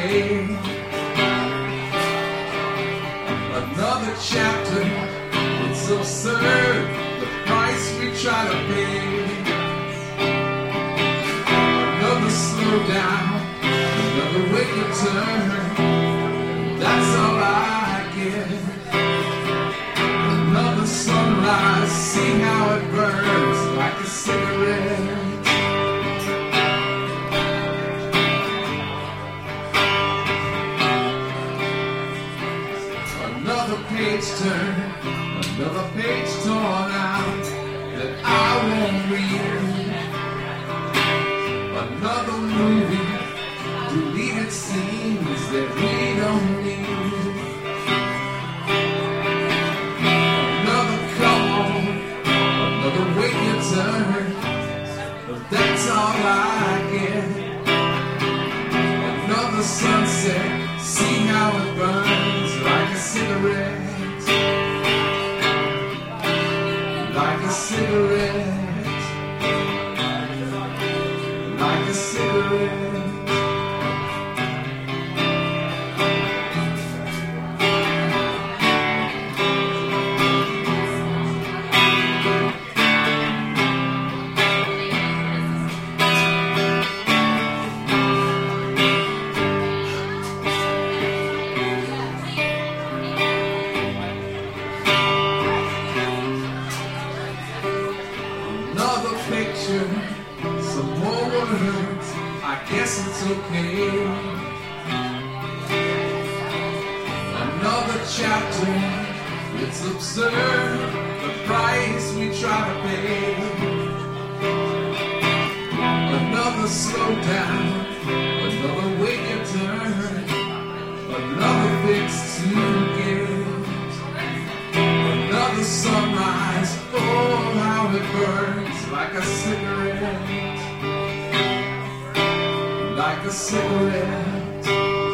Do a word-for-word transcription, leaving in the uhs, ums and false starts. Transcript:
pay. Another chapter, it's absurd, the price we try to pay. Another slowdown, another way to turn, that's all I get. Another sunrise, see how it burns like a cigarette. Another page turned, another page torn out that I won't read. Another movie, deleted scenes that we don't need. Another come on, another way you turn, but that's all I get. Another sunset, see how it burns like a cigarette, like a cigarette, like a cigarette. Some more words, I guess it's okay. Another chapter, it's absurd, the price we try to pay. Another slowdown, another way you turn, another fix to get. Another sunrise, oh how it burns like a cigarette, like a cigarette.